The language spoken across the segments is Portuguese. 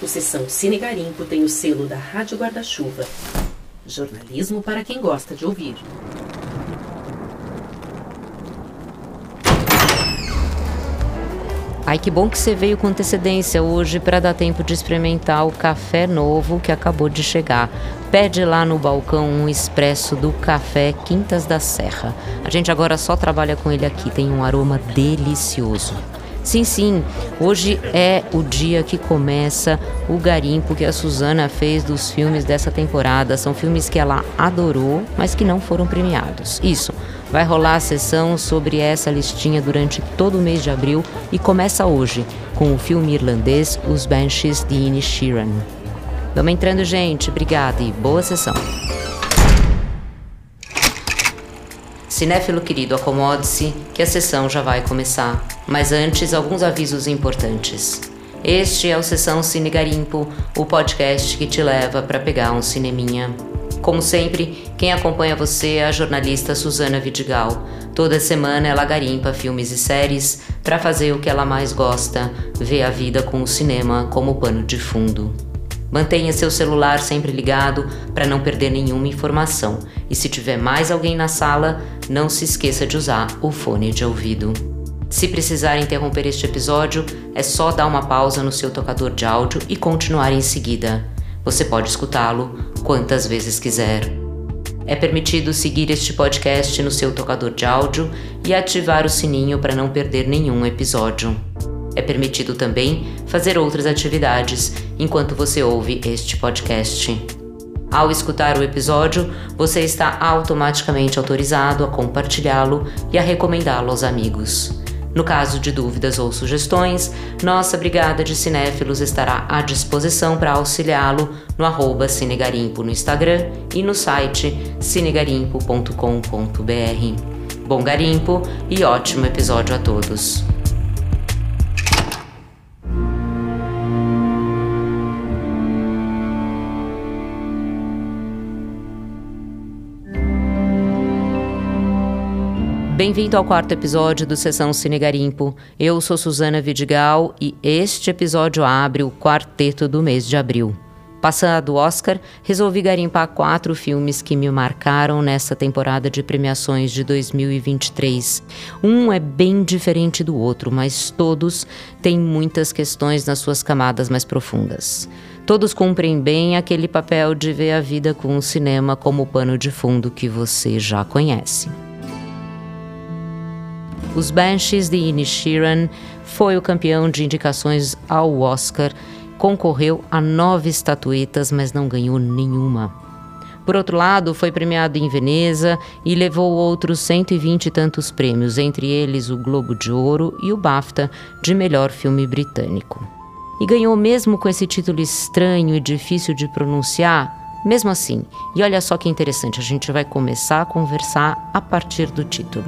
O Sessão Cine Garimpo tem o selo da Rádio Guarda-Chuva. Jornalismo para quem gosta de ouvir. Ai, que bom que você veio com antecedência hoje para dar tempo de experimentar o café novo que acabou de chegar. Pede lá no balcão um expresso do Café Quintas da Serra. A gente agora só trabalha com ele aqui, tem um aroma delicioso. Sim, hoje é o dia que começa o garimpo que a Suzana fez dos filmes dessa temporada. São filmes que ela adorou, mas que não foram premiados. Isso, vai rolar a sessão sobre essa listinha durante todo o mês de abril e começa hoje com o filme irlandês Os Banshees de Inisherin. Vamos entrando, gente. Obrigada e boa sessão. Cinéfilo querido, acomode-se que a sessão já vai começar. Mas antes, alguns avisos importantes. Este é o Sessão Cine Garimpo, o podcast que te leva para pegar um cineminha. Como sempre, quem acompanha você é a jornalista Suzana Vidigal. Toda semana ela garimpa filmes e séries para fazer o que ela mais gosta, ver a vida com o cinema como pano de fundo. Mantenha seu celular sempre ligado para não perder nenhuma informação. E se tiver mais alguém na sala, não se esqueça de usar o fone de ouvido. Se precisar interromper este episódio, é só dar uma pausa no seu tocador de áudio e continuar em seguida. Você pode escutá-lo quantas vezes quiser. É permitido seguir este podcast no seu tocador de áudio e ativar o sininho para não perder nenhum episódio. É permitido também fazer outras atividades enquanto você ouve este podcast. Ao escutar o episódio, você está automaticamente autorizado a compartilhá-lo e a recomendá-lo aos amigos. No caso de dúvidas ou sugestões, nossa Brigada de Cinéfilos estará à disposição para auxiliá-lo no @cinegarimpo no Instagram e no site cinegarimpo.com.br. Bom garimpo e ótimo episódio a todos! Bem-vindo ao quarto episódio do Sessão Cine Garimpo. Eu sou Suzana Vidigal e este episódio abre o quarteto do mês de abril. Passado o Oscar, resolvi garimpar 4 filmes que me marcaram nessa temporada de premiações de 2023. Um é bem diferente do outro, mas todos têm muitas questões nas suas camadas mais profundas. Todos cumprem bem aquele papel de ver a vida com o cinema como pano de fundo que você já conhece. Os Banshees de Inisherin foi o campeão de indicações ao Oscar, concorreu a 9 estatuetas, mas não ganhou nenhuma. Por outro lado, foi premiado em Veneza e levou outros 120 e tantos prêmios, entre eles o Globo de Ouro e o BAFTA de melhor filme britânico. E ganhou mesmo com esse título estranho e difícil de pronunciar, mesmo assim. E olha só que interessante, a gente vai começar a conversar a partir do título.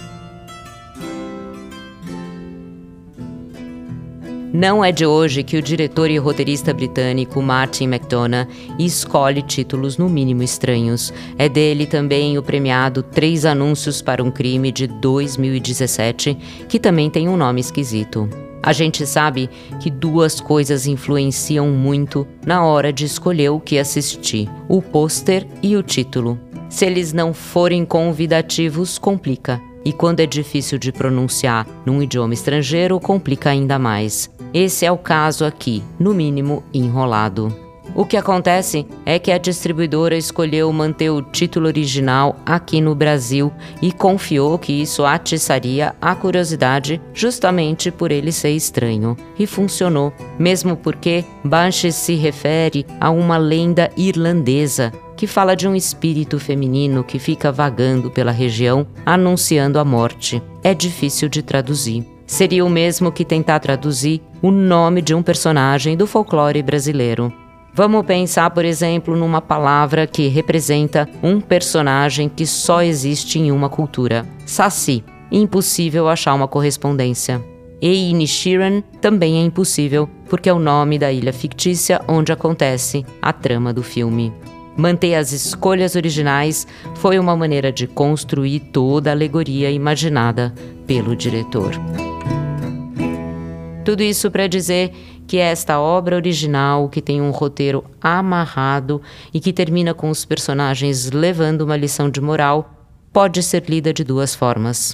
Não é de hoje que o diretor e roteirista britânico Martin McDonagh escolhe títulos no mínimo estranhos. É dele também o premiado 3 Anúncios para um Crime de 2017, que também tem um nome esquisito. A gente sabe que 2 coisas influenciam muito na hora de escolher o que assistir: o pôster e o título. Se eles não forem convidativos, complica. E quando é difícil de pronunciar num idioma estrangeiro, complica ainda mais. Esse é o caso aqui, no mínimo enrolado. O que acontece é que a distribuidora escolheu manter o título original aqui no Brasil e confiou que isso atiçaria a curiosidade justamente por ele ser estranho. E funcionou, mesmo porque Banshees se refere a uma lenda irlandesa que fala de um espírito feminino que fica vagando pela região anunciando a morte. É difícil de traduzir. Seria o mesmo que tentar traduzir o nome de um personagem do folclore brasileiro. Vamos pensar, por exemplo, numa palavra que representa um personagem que só existe em uma cultura. Saci. Impossível achar uma correspondência. E Inisherin também é impossível, porque é o nome da ilha fictícia onde acontece a trama do filme. Manter as escolhas originais foi uma maneira de construir toda a alegoria imaginada pelo diretor. Tudo isso para dizer que esta obra original, que tem um roteiro amarrado e que termina com os personagens levando uma lição de moral, pode ser lida de duas formas.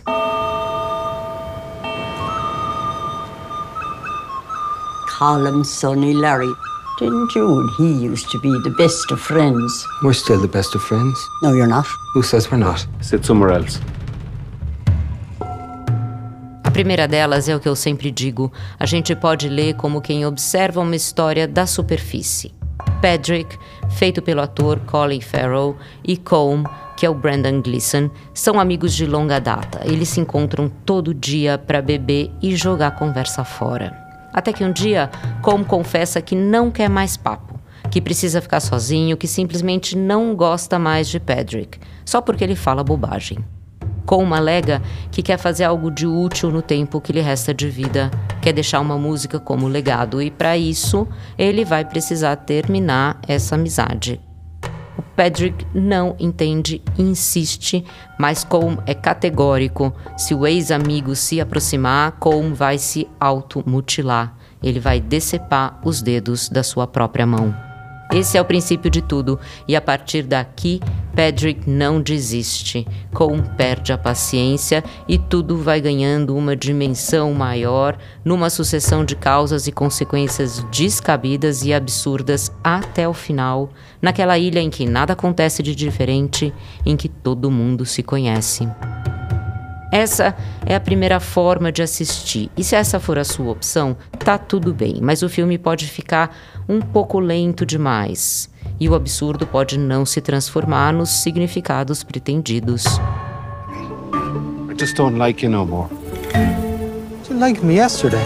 Callum, Sonny, Larry. Didn't you and he used to be the best of friends? We're still the best of friends. No, you're not. Who says we're not? Sit somewhere else. A primeira delas é o que eu sempre digo, a gente pode ler como quem observa uma história da superfície. Patrick, feito pelo ator Colin Farrell, e Colm, que é o Brendan Gleeson, são amigos de longa data. Eles se encontram todo dia para beber e jogar conversa fora. Até que um dia, Colm confessa que não quer mais papo, que precisa ficar sozinho, que simplesmente não gosta mais de Patrick, só porque ele fala bobagem. Colm alega que quer fazer algo de útil no tempo que lhe resta de vida, quer deixar uma música como legado e, para isso, ele vai precisar terminar essa amizade. O Patrick não entende e insiste, mas Colm é categórico. Se o ex-amigo se aproximar, Colm vai se automutilar. Ele vai decepar os dedos da sua própria mão. Esse é o princípio de tudo, e a partir daqui, Patrick não desiste. Colm perde a paciência e tudo vai ganhando uma dimensão maior, numa sucessão de causas e consequências descabidas e absurdas até o final, naquela ilha em que nada acontece de diferente, em que todo mundo se conhece. Essa é a primeira forma de assistir, e se essa for a sua opção, tá tudo bem, mas o filme pode ficar um pouco lento demais, e o absurdo pode não se transformar nos significados pretendidos. I just don't like you no more. You liked me yesterday.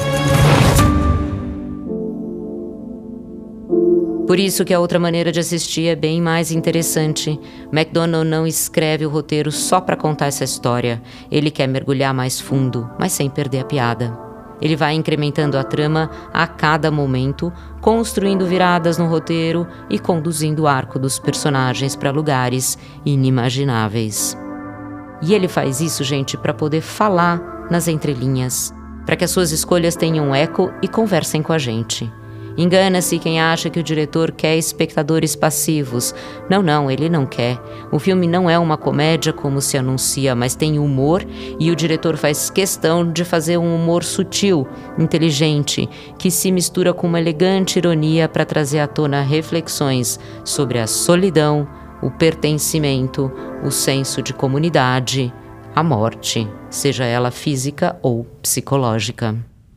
Por isso que a outra maneira de assistir é bem mais interessante. McDonagh não escreve o roteiro só para contar essa história. Ele quer mergulhar mais fundo, mas sem perder a piada. Ele vai incrementando a trama a cada momento, construindo viradas no roteiro e conduzindo o arco dos personagens para lugares inimagináveis. E ele faz isso, gente, para poder falar nas entrelinhas, para que as suas escolhas tenham eco e conversem com a gente. Engana-se quem acha que o diretor quer espectadores passivos. Não, ele não quer. O filme não é uma comédia como se anuncia, mas tem humor e o diretor faz questão de fazer um humor sutil, inteligente, que se mistura com uma elegante ironia para trazer à tona reflexões sobre a solidão, o pertencimento, o senso de comunidade, a morte, seja ela física ou psicológica.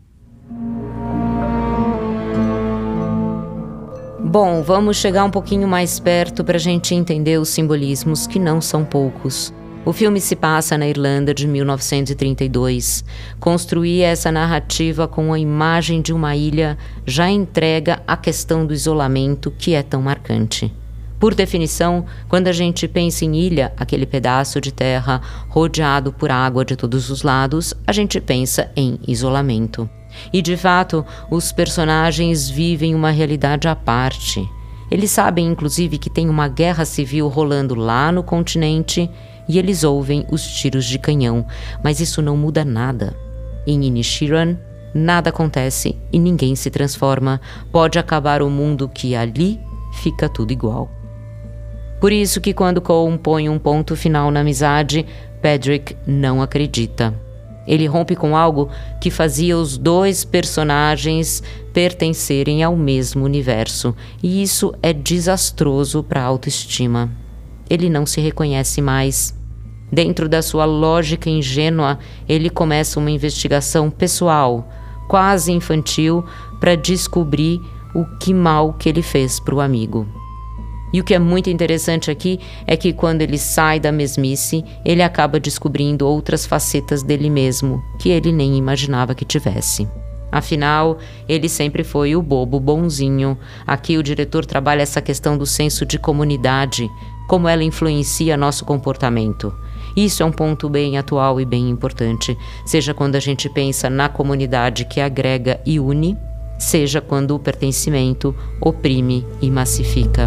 Bom, vamos chegar um pouquinho mais perto para a gente entender os simbolismos, que não são poucos. O filme se passa na Irlanda de 1932. Construir essa narrativa com a imagem de uma ilha já entrega a questão do isolamento, que é tão marcante. Por definição, quando a gente pensa em ilha, aquele pedaço de terra rodeado por água de todos os lados, a gente pensa em isolamento. E, de fato, os personagens vivem uma realidade à parte. Eles sabem, inclusive, que tem uma guerra civil rolando lá no continente e eles ouvem os tiros de canhão, mas isso não muda nada. Em Inisherin, nada acontece e ninguém se transforma. Pode acabar o mundo que ali fica tudo igual. Por isso que quando Colm põe um ponto final na amizade, Patrick não acredita. Ele rompe com algo que fazia os dois personagens pertencerem ao mesmo universo, e isso é desastroso para a autoestima. Ele não se reconhece mais. Dentro da sua lógica ingênua, ele começa uma investigação pessoal, quase infantil, para descobrir o que mal que ele fez para o amigo. E o que é muito interessante aqui é que quando ele sai da mesmice, ele acaba descobrindo outras facetas dele mesmo, que ele nem imaginava que tivesse. Afinal, ele sempre foi o bobo bonzinho. Aqui o diretor trabalha essa questão do senso de comunidade, como ela influencia nosso comportamento. Isso é um ponto bem atual e bem importante, seja quando a gente pensa na comunidade que agrega e une, seja quando o pertencimento oprime e massifica.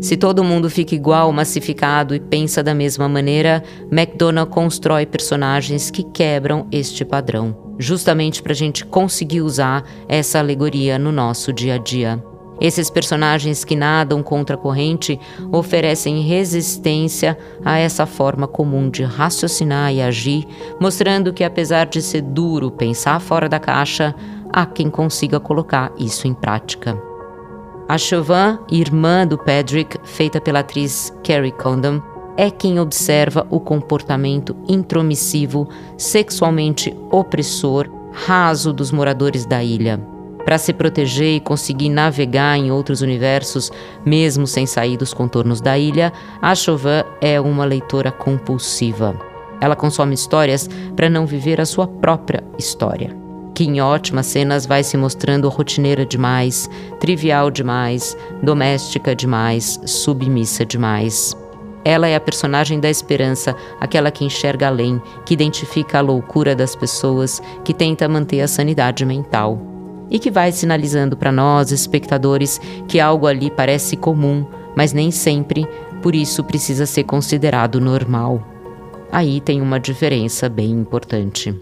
Se todo mundo fica igual, massificado e pensa da mesma maneira, McDonagh constrói personagens que quebram este padrão, justamente para a gente conseguir usar essa alegoria no nosso dia a dia. Esses personagens que nadam contra a corrente oferecem resistência a essa forma comum de raciocinar e agir, mostrando que apesar de ser duro pensar fora da caixa, há quem consiga colocar isso em prática. A Siobhan, irmã do Patrick, feita pela atriz Kerry Condon, é quem observa o comportamento intromissivo, sexualmente opressor, raso dos moradores da ilha. Para se proteger e conseguir navegar em outros universos, mesmo sem sair dos contornos da ilha, a Siobhan é uma leitora compulsiva. Ela consome histórias para não viver a sua própria história, que em ótimas cenas vai se mostrando rotineira demais, trivial demais, doméstica demais, submissa demais. Ela é a personagem da esperança, aquela que enxerga além, que identifica a loucura das pessoas, que tenta manter a sanidade mental. E que vai sinalizando para nós, espectadores, que algo ali parece comum, mas nem sempre, por isso precisa ser considerado normal. Aí tem uma diferença bem importante.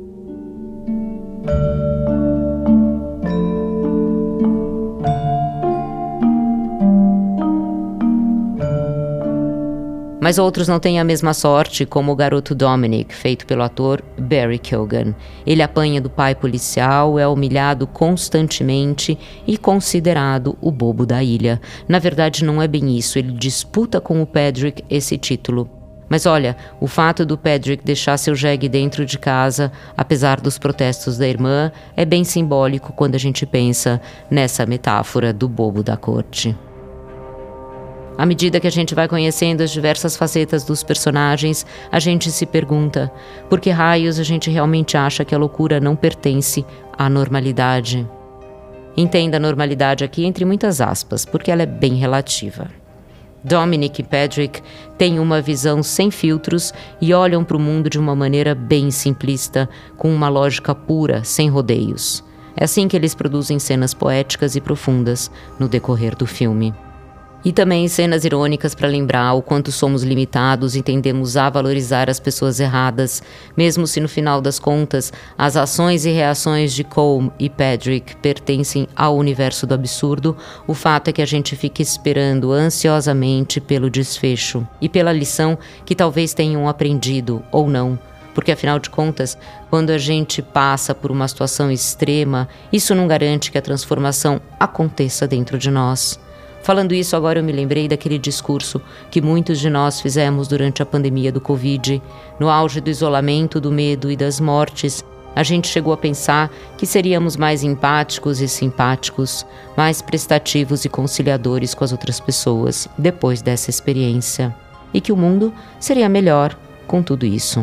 Mas outros não têm a mesma sorte, como o garoto Dominic, feito pelo ator Barry Keoghan. Ele apanha do pai policial, é humilhado constantemente e considerado o bobo da ilha. Na verdade, não é bem isso, ele disputa com o Patrick esse título. Mas olha, o fato do Patrick deixar seu jegue dentro de casa, apesar dos protestos da irmã, é bem simbólico quando a gente pensa nessa metáfora do bobo da corte. À medida que a gente vai conhecendo as diversas facetas dos personagens, a gente se pergunta por que raios a gente realmente acha que a loucura não pertence à normalidade. Entenda a normalidade aqui entre muitas aspas, porque ela é bem relativa. Dominic e Patrick têm uma visão sem filtros e olham para o mundo de uma maneira bem simplista, com uma lógica pura, sem rodeios. É assim que eles produzem cenas poéticas e profundas no decorrer do filme. E também cenas irônicas para lembrar o quanto somos limitados e tendemos a valorizar as pessoas erradas, mesmo se no final das contas as ações e reações de Colm e Patrick pertencem ao universo do absurdo. O fato é que a gente fica esperando ansiosamente pelo desfecho e pela lição que talvez tenham aprendido ou não. Porque, afinal de contas, quando a gente passa por uma situação extrema, isso não garante que a transformação aconteça dentro de nós. Falando isso, agora eu me lembrei daquele discurso que muitos de nós fizemos durante a pandemia do Covid. No auge do isolamento, do medo e das mortes, a gente chegou a pensar que seríamos mais empáticos e simpáticos, mais prestativos e conciliadores com as outras pessoas depois dessa experiência. E que o mundo seria melhor com tudo isso.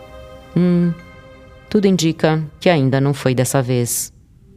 Tudo indica que ainda não foi dessa vez.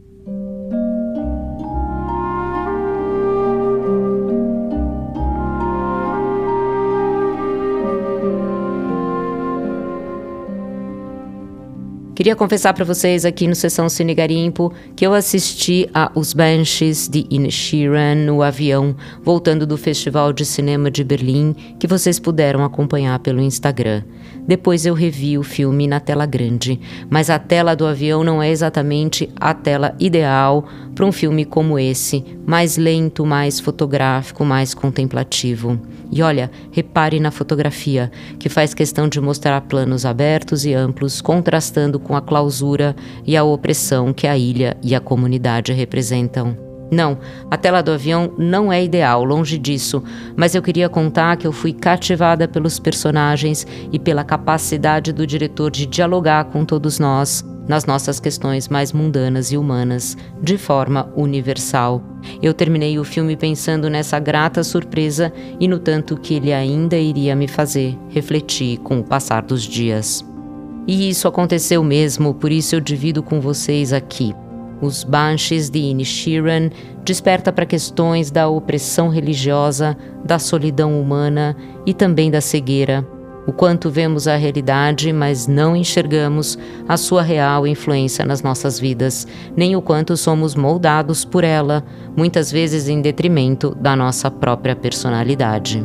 Queria confessar para vocês aqui no Sessão Cine Garimpo que eu assisti a Os Banshees de Inisherin no avião, voltando do Festival de Cinema de Berlim, que vocês puderam acompanhar pelo Instagram. Depois eu revi o filme na tela grande, mas a tela do avião não é exatamente a tela ideal para um filme como esse, mais lento, mais fotográfico, mais contemplativo. E olha, repare na fotografia, que faz questão de mostrar planos abertos e amplos, contrastando com a clausura e a opressão que a ilha e a comunidade representam. Não, a tela do avião não é ideal, longe disso, mas eu queria contar que eu fui cativada pelos personagens e pela capacidade do diretor de dialogar com todos nós, nas nossas questões mais mundanas e humanas, de forma universal. Eu terminei o filme pensando nessa grata surpresa e no tanto que ele ainda iria me fazer refletir com o passar dos dias. E isso aconteceu mesmo, por isso eu divido com vocês aqui. Os Banshees de Inisherin desperta para questões da opressão religiosa, da solidão humana e também da cegueira, O quanto vemos a realidade, mas não enxergamos a sua real influência nas nossas vidas, nem o quanto somos moldados por ela, muitas vezes em detrimento da nossa própria personalidade.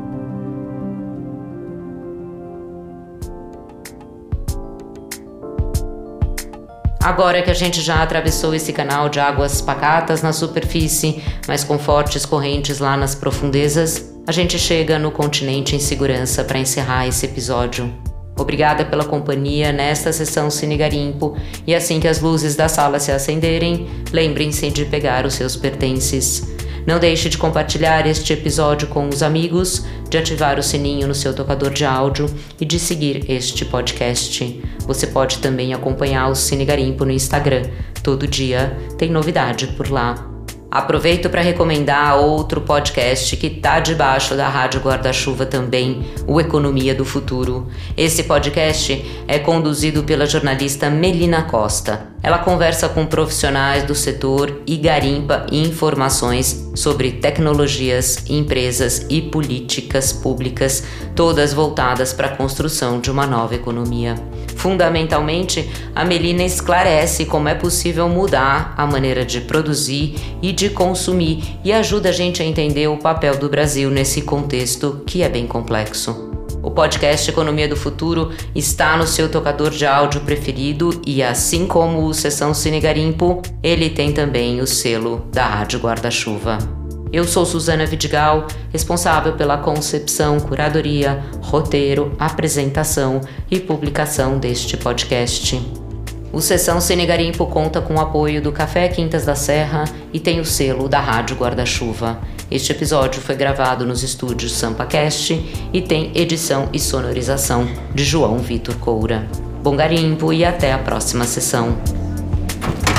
Agora que a gente já atravessou esse canal de águas pacatas na superfície, mas com fortes correntes lá nas profundezas, a gente chega no continente em segurança para encerrar esse episódio. Obrigada pela companhia nesta sessão Cine Garimpo, e assim que as luzes da sala se acenderem, lembrem-se de pegar os seus pertences. Não deixe de compartilhar este episódio com os amigos, de ativar o sininho no seu tocador de áudio e de seguir este podcast. Você pode também acompanhar o Cine Garimpo no Instagram. Todo dia tem novidade por lá. Aproveito para recomendar outro podcast que está debaixo da Rádio Guarda-Chuva também, o Economia do Futuro. Esse podcast é conduzido pela jornalista Melina Costa. Ela conversa com profissionais do setor e garimpa informações sobre tecnologias, empresas e políticas públicas, todas voltadas para a construção de uma nova economia. Fundamentalmente, a Melina esclarece como é possível mudar a maneira de produzir e de consumir e ajuda a gente a entender o papel do Brasil nesse contexto que é bem complexo. O podcast Economia do Futuro está no seu tocador de áudio preferido e, assim como o Sessão Cine Garimpo, ele tem também o selo da Rádio Guarda-Chuva. Eu sou Suzana Vidigal, responsável pela concepção, curadoria, roteiro, apresentação e publicação deste podcast. O Sessão Cine Garimpo conta com o apoio do Café Quintas da Serra e tem o selo da Rádio Guarda-Chuva. Este episódio foi gravado nos estúdios SampaCast e tem edição e sonorização de João Vitor Coura. Bom garimpo e até a próxima sessão.